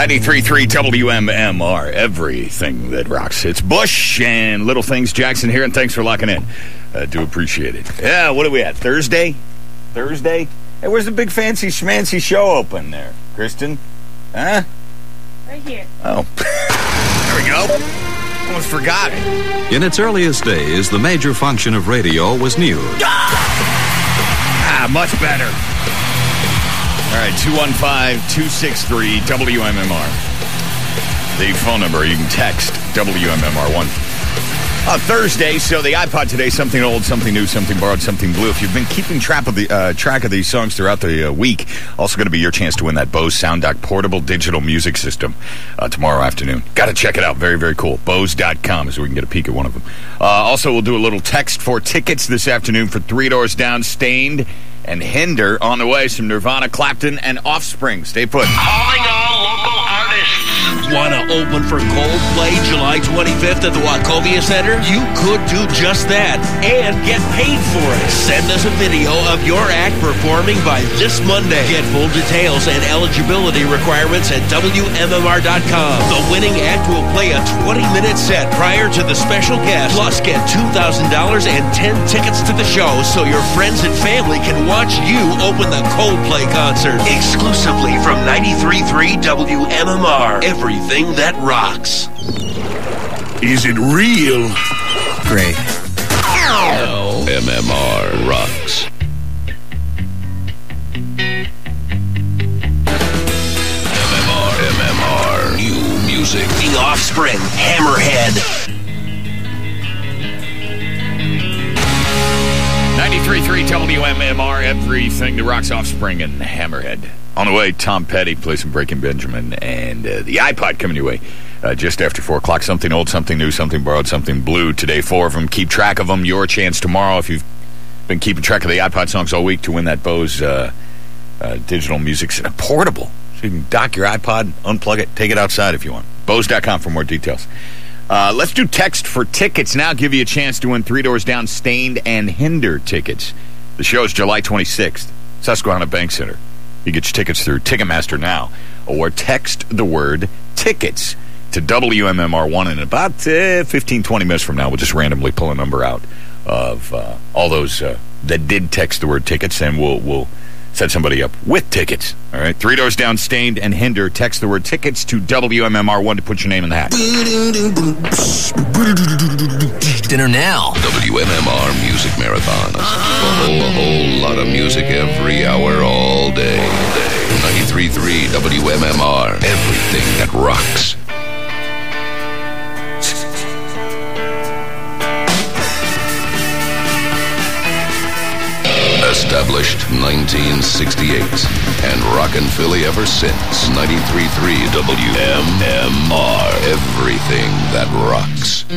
93.3 WMMR, everything that rocks. It's Bush and Little Things. Jackson here, and thanks for locking in. Do appreciate it. Yeah, what are we at? Thursday? Hey, where's the big fancy schmancy show open there? Kristen? Huh? Right here. Oh. There we go. Almost forgot it. In its earliest days, the major function of radio was news. Much better. All right, 215-263-WMMR. The phone number, you can text WMMR1. Thursday, so the iPod today, something old, something new, something borrowed, something blue. If you've been keeping track of these songs throughout the week, also going to be your chance to win that Bose SoundDock portable digital music system tomorrow afternoon. Got to check it out. Very, very cool. Bose.com so we can get a peek at one of them. Also, we'll do a little text for tickets this afternoon for Three Doors Down, Stained, and Hinder on the way. Some Nirvana, Clapton, and Offspring. Stay put. Calling all local artists. Want to open for Coldplay July 25th at the Wachovia Center? You could do just that and get paid for it. Send us a video of your act performing by this Monday. Get full details and eligibility requirements at WMMR.com. The winning act will play a 20-minute set prior to the special guest. Plus, get $2,000 and 10 tickets to the show so your friends and family can watch you open the Coldplay concert. Exclusively from 93.3 WMMR. Everything that rocks. Is it real? Great. MMR rocks. MMR. New music. The Offspring. Hammerhead. 93.3 WMMR, everything that rocks. Offspring and Hammerhead. On the way, Tom Petty, play some Breaking Benjamin, and the iPod coming your way just after 4 o'clock. Something old, something new, something borrowed, something blue. Today, 4 of them. Keep track of them. Your chance tomorrow, if you've been keeping track of the iPod songs all week, to win that Bose digital music system. Portable. So you can dock your iPod, unplug it, take it outside if you want. Bose.com for more details. Let's do text for tickets now. Give you a chance to win Three Doors Down, Stained, and Hinder tickets. The show is July 26th, Susquehanna Bank Center. You get your tickets through Ticketmaster now, or text the word tickets to WMMR1. In about 15, 20 minutes from now, we'll just randomly pull a number out of all those that did text the word tickets, and we'll set somebody up with tickets. All right, Three Doors Down, Stained, and Hinder. Text the word tickets to WMMR1 to put your name in the hat. Dinner now. WMMR Music Marathon. A whole lot of music every hour, all day. 93.3 WMMR. Everything that rocks. Established 1968 and rockin' Philly ever since. 93.3 WMMR. Everything that rocks.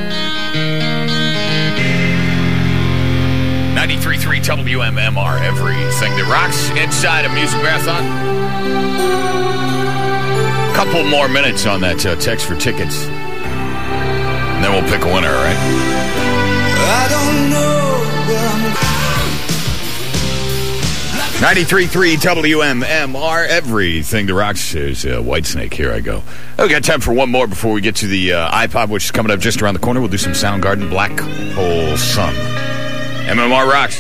93.3 WMMR. Everything that rocks. Inside a music marathon. Couple more minutes on that text for tickets, and then we'll pick a winner. All right. I don't know where I'm 93.3 WMMR, everything that rocks. There's Whitesnake. Here I go. We got time for one more before we get to the iPod, which is coming up just around the corner. We'll do some Soundgarden, Black Hole Sun. MMR rocks.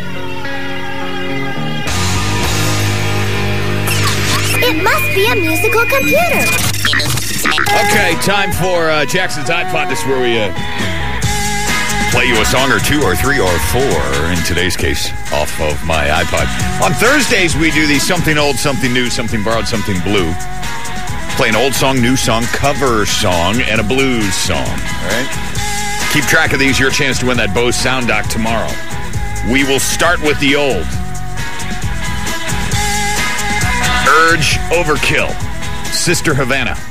It must be a musical computer. Okay, time for Jackson's iPod. This is where we play you a song or two or three or four, in today's case, off of my iPod. On Thursdays, we do the something old, something new, something borrowed, something blue. Play an old song, new song, cover song, and a blues song. All right? Keep track of these. Your chance to win that Bose SoundDock tomorrow. We will start with the old. Urge Overkill. Sister Havana.